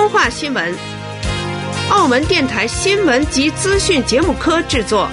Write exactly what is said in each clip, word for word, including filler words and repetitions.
通话新闻，澳门电台新闻及资讯节目科制作。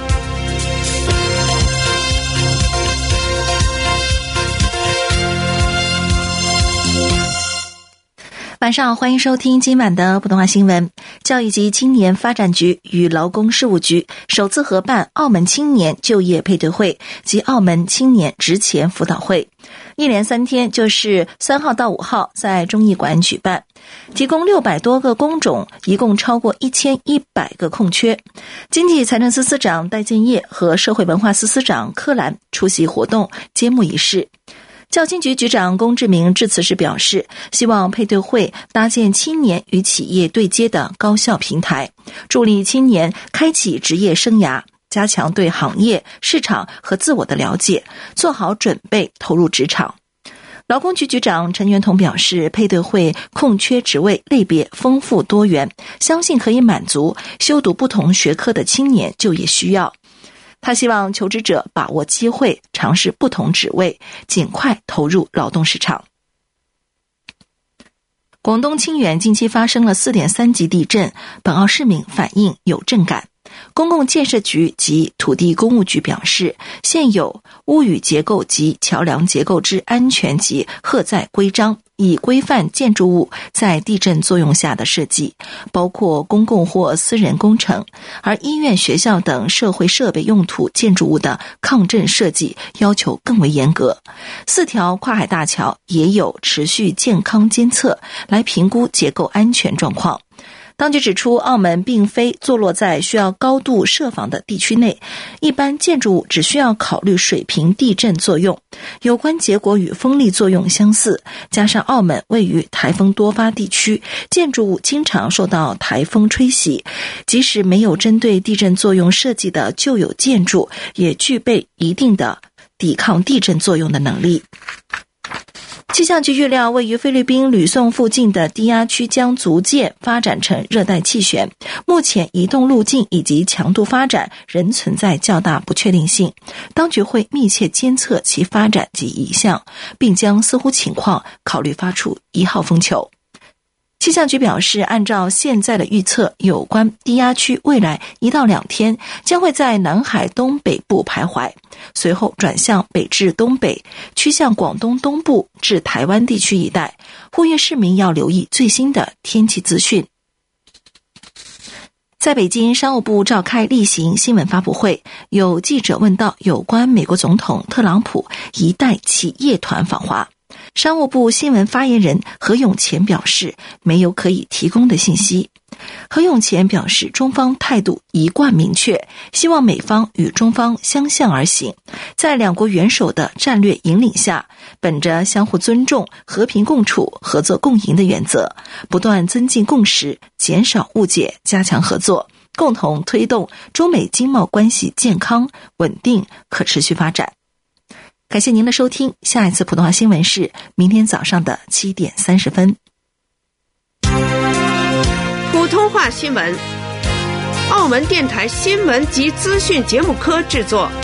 晚上欢迎收听今晚的普通话新闻。教育及青年发展局与劳工事务局首次合办澳门青年就业配对会及澳门青年职前辅导会，一连三天，就是三号到五号在中艺馆举办，提供六百多个工种，一共超过一千一百个空缺。经济财政司司长戴建业和社会文化司司长柯兰出席活动揭幕仪式。教青局局长龚志明致辞时表示，希望配对会搭建青年与企业对接的高效平台，助力青年开启职业生涯，加强对行业、市场和自我的了解，做好准备投入职场。劳工局局长陈元彤表示，配对会空缺职位类别丰富多元，相信可以满足修读不同学科的青年就业需要。他希望求职者把握机会，尝试不同职位，尽快投入劳动市场。广东清远近期发生了 四点三 级地震，本澳市民反映有震感。公共建设局及土地公务局表示，现有屋宇结构及桥梁结构之安全及荷载规章，以规范建筑物在地震作用下的设计，包括公共或私人工程，而医院、学校等社会设备用途建筑物的抗震设计要求更为严格。四条跨海大桥也有持续健康监测，来评估结构安全状况。当局指出，澳门并非坐落在需要高度设防的地区内，一般建筑物只需要考虑水平地震作用，有关结果与风力作用相似，加上澳门位于台风多发地区，建筑物经常受到台风吹袭，即使没有针对地震作用设计的旧有建筑，也具备一定的抵抗地震作用的能力。气象局预料，位于菲律宾吕宋附近的低压区将逐渐发展成热带气旋，目前移动路径以及强度发展仍存在较大不确定性，当局会密切监测其发展及移向，并将视乎情况考虑发出一号风球。气象局表示，按照现在的预测，有关低压区未来一到两天将会在南海东北部徘徊，随后转向北至东北，趋向广东东部至台湾地区一带，呼吁市民要留意最新的天气资讯。在北京，商务部召开例行新闻发布会，有记者问到有关美国总统特朗普一带企业团访华。商务部新闻发言人何永乾表示，没有可以提供的信息。何永乾表示，中方态度一贯明确，希望美方与中方相向而行，在两国元首的战略引领下，本着相互尊重、和平共处、合作共赢的原则，不断增进共识，减少误解，加强合作，共同推动中美经贸关系健康、稳定、可持续发展。感谢您的收听，下一次普通话新闻是明天早上的七点三十分。 普通话新闻，澳门电台新闻及资讯节目科制作。